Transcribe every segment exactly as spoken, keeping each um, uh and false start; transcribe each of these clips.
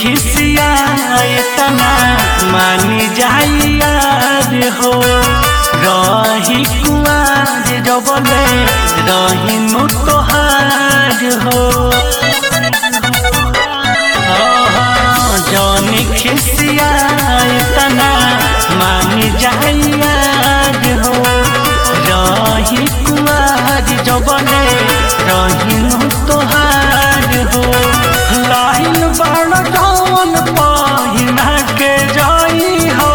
खिसिया इतना मानी जाइया रे हो रही कुआर जबले रही तोहार हो जौन खिसिया इतना मानी जाइया रे हो रही कुआर जबले रही तोहार हो लाइन बड़ जौन पहिना के जाई हो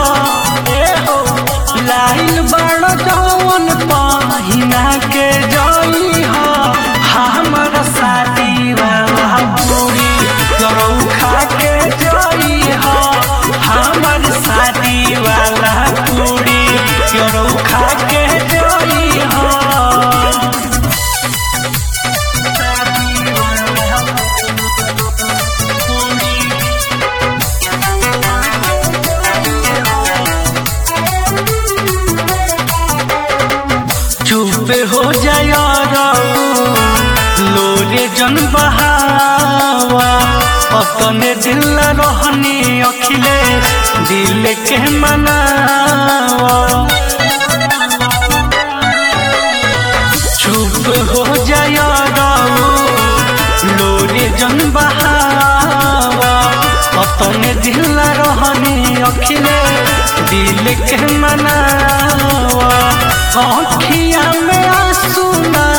लाइन बड़ जौन पहिना के जाई हो हमर शादी वाला पूरी करौ खा के जाई हो हमर शादी वाला पूरी करौ खा के जाई हो चुप हो जाया लोरे जन बहावा अपने दिल रहनी अखिले दिल के मनावा चुप हो जाया लोरे जन बहावा अपने दिल रहनी अखिले दिल के मनावा अखिया में आंसू ना